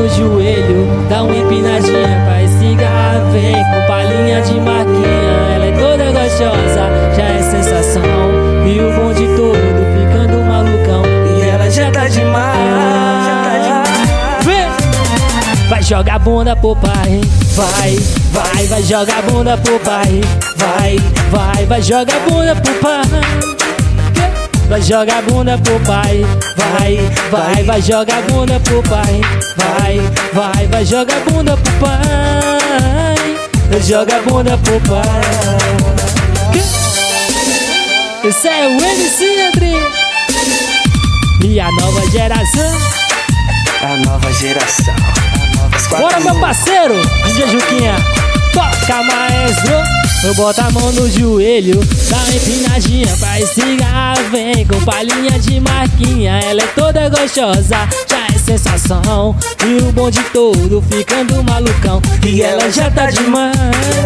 no joelho, dá uma empinadinha pra esse garra. Vem com palhinha de marquinha, ela é toda gostosa, já é sensação. E o bonde todo ficando malucão, e ela já tá demais. Vem! Vai jogar bunda pro pai, vai jogar bunda pro pai, vai jogar bunda pro pai. Vai jogar bunda pro pai, vai jogar bunda pro pai, vai jogar bunda pro pai, joga bunda pro pai. Esse é o MC André e a nova geração. A nova geração. Bora, meu parceiro, DJ Juquinha, toca, maestro. Eu boto a mão no joelho, dá uma empinadinha pra esse garra. Vem com palhinha de marquinha, ela é toda gostosa, já é sensação. E o bonde todo ficando malucão, e ela já tá demais.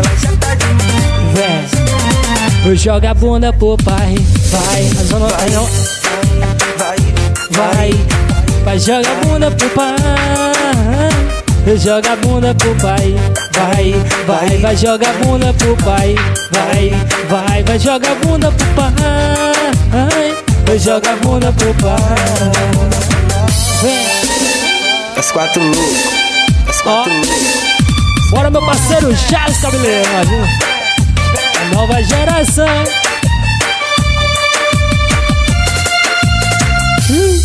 Vem, joga a bunda pro pai, vai jogar a bunda pro pai. Joga a bunda pro pai, vai jogar a bunda pro pai, vai jogar a bunda pro pai, joga a bunda pro pai. Vem. As quatro loucos, as quatro loucos. Bora, meu parceiro Charles Cabeleiro, nova geração.